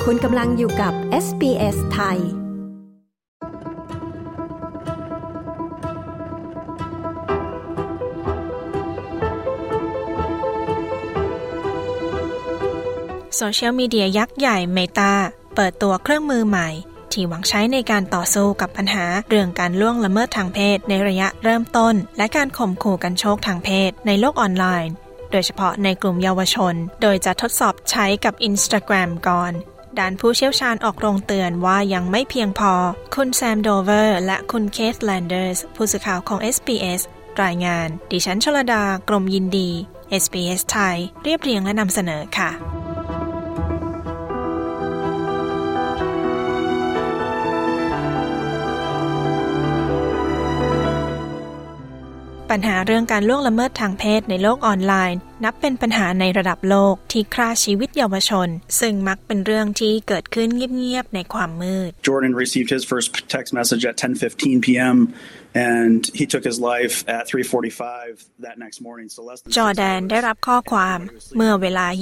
คุณกำลังอยู่กับ SBS ไทยโซเชียลมีเดียยักษ์ใหญ่ Meta เปิดตัวเครื่องมือใหม่ที่หวังใช้ในการต่อสู้กับปัญหาเรื่องการล่วงละเมิดทางเพศในระยะเริ่มต้นและการข่มขู่กันโชคทางเพศในโลกออนไลน์โดยเฉพาะในกลุ่มเยาวชนโดยจะทดสอบใช้กับ Instagram ก่อนด้านผู้เชี่ยวชาญออกโรงเตือนว่ายังไม่เพียงพอคุณแซมโดเวอร์และคุณเคทแลนเดอร์สผู้สื่อข่าวของ SBS รายงานดิฉันชลดากรมยินดี SBS ไทยเรียบเรียงและนำเสนอค่ะปัญหาเรื่องการล่วงละเมิดทางเพศในโลกออนไลน์นับเป็นปัญหาในระดับโลกที่ฆ่าชีวิตเยาวชนซึ่งมักเป็นเรื่องที่เกิดขึ้นเงียบๆในความมืด Jordan received his first text message at 10:15 p.m. and he took his life at 3:45 that next morning. So less than จอร์แดนได้รับข้อความเมื่อเวลา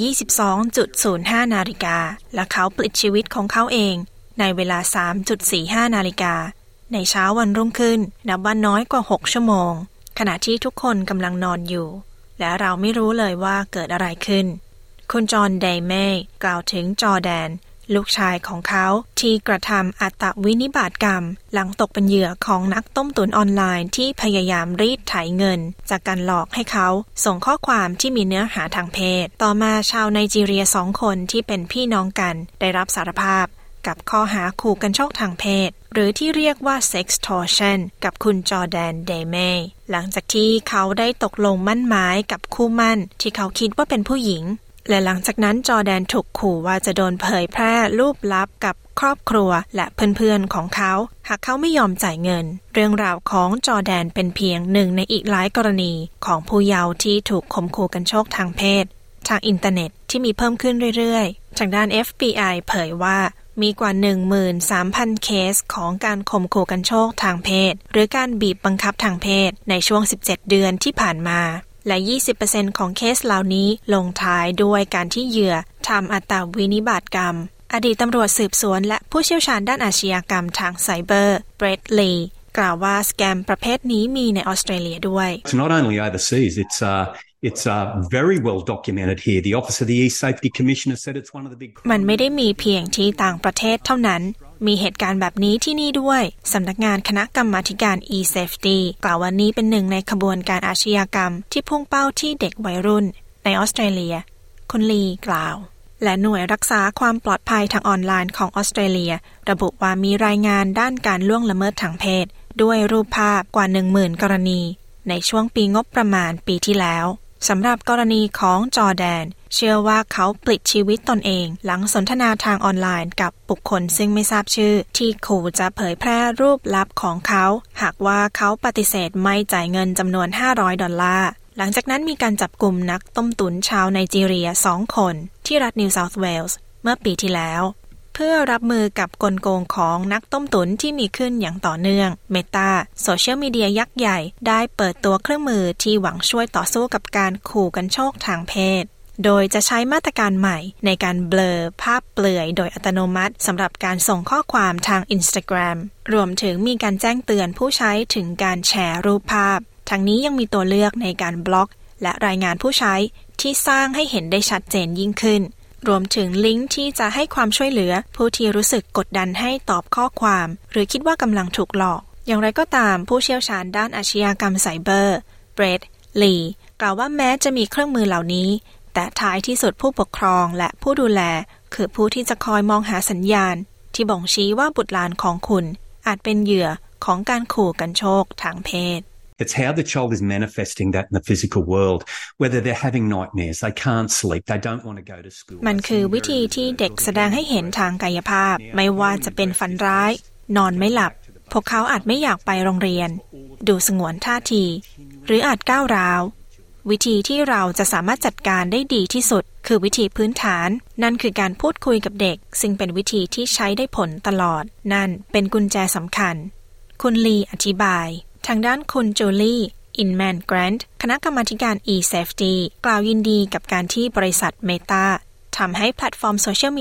22:05 นาฬิกาและเขาปลิดชีวิตของเขาเองในเวลา 3:45 นาฬิกาในเช้าวันรุ่งขึ้นนับว่าน้อยกว่า 6 ชั่วโมงขณะที่ทุกคนกำลังนอนอยู่และเราไม่รู้เลยว่าเกิดอะไรขึ้นคุณจอห์นเดย์เมย์กล่าวถึงจอร์แดนลูกชายของเขาที่กระทำอัตวินิบาตกรรมหลังตกเป็นเหยื่อของนักต้มตุ๋นออนไลน์ที่พยายามรีดไถเงินจากการหลอกให้เขาส่งข้อความที่มีเนื้อหาทางเพศต่อมาชาวไนจีเรีย2 คนที่เป็นพี่น้องกันได้รับสารภาพกับข้อหาขู่กันโชคทางเพศหรือที่เรียกว่า sextortion กับคุณจอร์แดนเดย์เมย์หลังจากที่เขาได้ตกลงมั่นหมายกับคู่มั่นที่เขาคิดว่าเป็นผู้หญิงและหลังจากนั้นจอร์แดนถูกขู่ว่าจะโดนเผยแพร่รูปลับกับครอบครัวและเพื่อนๆของเขาหากเขาไม่ยอมจ่ายเงินเรื่องราวของจอร์แดนเป็นเพียงหนึ่งในอีกหลายกรณีของผู้เยาว์ที่ถูกข่มขู่กันโชคทางเพศทางอินเทอร์เน็ตที่มีเพิ่มขึ้นเรื่อยๆทางด้าน FBI เผยว่ามีกว่า 13,000 เคสของการข่มขู่กันโชคทางเพศหรือการบีบบังคับทางเพศในช่วง17 เดือนที่ผ่านมาและ 20% ของเคสเหล่านี้ลงท้ายด้วยการที่เหยื่อทำอัตวินิบาตกรรมอดีตตำรวจสืบสวนและผู้เชี่ยวชาญด้านอาชญากรรมทางไซเบอร์เบรดลีย์กล่าวว่าสแกมประเภทนี้มีในออสเตรเลียด้วย It's not only overseas, it's very well documented here. The Office of the E-Safety Commissioner said it's one of the big มันไม่ได้มีเพียงที่ต่างประเทศเท่านั้นมีเหตุการณ์แบบนี้ที่นี่ด้วยสำนักงานคณะกรรมาการ E-Safety กล่าวว่านี้เป็นหนึ่งในขบวนการอาชญากรรมที่พุ่งเป้าที่เด็กวัยรุ่นในออสเตรเลียคุณลีกล่าวและหน่วยรักษาความปลอดภัยทางออนไลน์ของออสเตรเลียระบุว่ามีรายงานด้านการล่วงละเมิดทางเพศด้วยรูปภาพกว่า 10,000 กรณีในช่วงปีงบประมาณปีที่แล้วสำหรับกรณีของจอร์แดนเชื่อว่าเขาปลิดชีวิตตนเองหลังสนทนาทางออนไลน์กับบุคคลซึ่งไม่ทราบชื่อที่ขู่จะเผยแพร่รูปลับของเขาหากว่าเขาปฏิเสธไม่จ่ายเงินจำนวน$500หลังจากนั้นมีการจับกุมนักต้มตุ๋นชาวไนจีเรีย2 คนที่รัฐนิวเซาท์เวลส์เมื่อปีที่แล้วเพื่อรับมือกับกลโกงของนักต้มตุ๋นที่มีขึ้นอย่างต่อเนื่อง Meta โซเชียลมีเดียยักษ์ใหญ่ได้เปิดตัวเครื่องมือที่หวังช่วยต่อสู้กับการขู่กันโชคทางเพศโดยจะใช้มาตรการใหม่ในการเบลอภาพเปลือยโดยอัตโนมัติสำหรับการส่งข้อความทาง Instagram รวมถึงมีการแจ้งเตือนผู้ใช้ถึงการแชร์รูปภาพทั้งนี้ยังมีตัวเลือกในการบล็อกและรายงานผู้ใช้ที่สร้างให้เห็นได้ชัดเจนยิ่งขึ้นรวมถึงลิงก์ที่จะให้ความช่วยเหลือผู้ที่รู้สึกกดดันให้ตอบข้อความหรือคิดว่ากำลังถูกหลอกอย่างไรก็ตามผู้เชี่ยวชาญด้านอาชญากรรมไซเบอร์เบรดลีย์กล่าวว่าแม้จะมีเครื่องมือเหล่านี้แต่ท้ายที่สุดผู้ปกครองและผู้ดูแลคือผู้ที่จะคอยมองหาสัญญาณที่บ่งชี้ว่าบุตรหลานของคุณอาจเป็นเหยื่อของการขู่กันโชคทางเพศ It's how the child is manifesting that in the physical world, whether they're having nightmares, they can't sleep, they don't want to go to school. มันคือวิธีที่เด็กแสดงให้เห็นทางกายภาพไม่ว่าจะเป็นฝันร้ายนอนไม่หลับพวกเขาอาจไม่อยากไปโรงเรียนดูสงวนท่าทีหรืออาจก้าวร้าววิธีที่เราจะสามารถจัดการได้ดีที่สุดคือวิธีพื้นฐานนั่นคือการพูดคุยกับเด็กซึ่งเป็นวิธีที่ใช้ได้ผลตลอดนั่นเป็นกุญแจสำคัญคุณลีอธิบายทางด้านคุณจูลี่อินแมนแกรนท์คณะกรรมาการ E-Safety กล่าวยินดีกับการที่บริษัท Meta ทำให้แพลตฟอร์มโซเชียลมีเดีย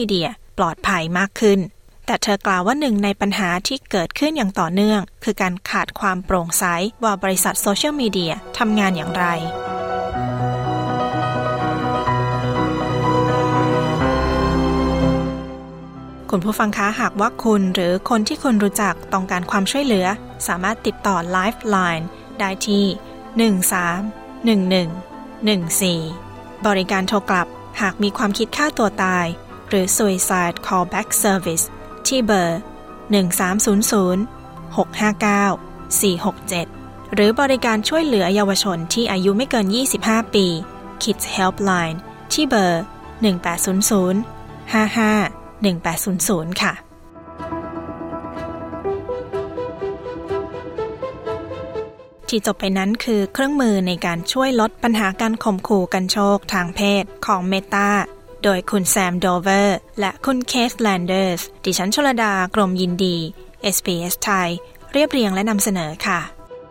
ปลอดภัยมากขึ้นแต่เธอกล่าวว่าหนึ่งในปัญหาที่เกิดขึ้นอย่างต่อเนื่องคือการขาดความโปร่งใสว่าบริษัทโซเชียลมีเดียทำงานอย่างไรคุณผู้ฟังคะหากว่าคุณหรือคนที่คุณรู้จักต้องการความช่วยเหลือสามารถติดต่อ Lifeline ได้ที่131114บริการโทรกลับหากมีความคิดฆ่าตัวตายหรือ Suicide Callback Service ที่เบอร์1300 659 467หรือบริการช่วยเหลือเยาวชนที่อายุไม่เกิน25 ปี Kids Helpline ที่เบอร์1800 55 1800 ค่ะที่จบไปนั้นคือเครื่องมือในการช่วยลดปัญหาการข่มขู่กันโชคทางเพศของ Meta โดยคุณแซม โดเวอร์และคุณเคธ แลนเดอร์สดิฉันชลดากรมยินดี SBS ไทยเรียบเรียงและนำเสนอค่ะ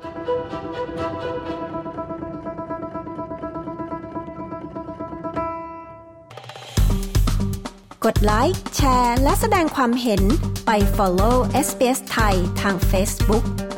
กดไลค์แชร์และแสดงความเห็นไป follow SBS ไทยทาง Facebook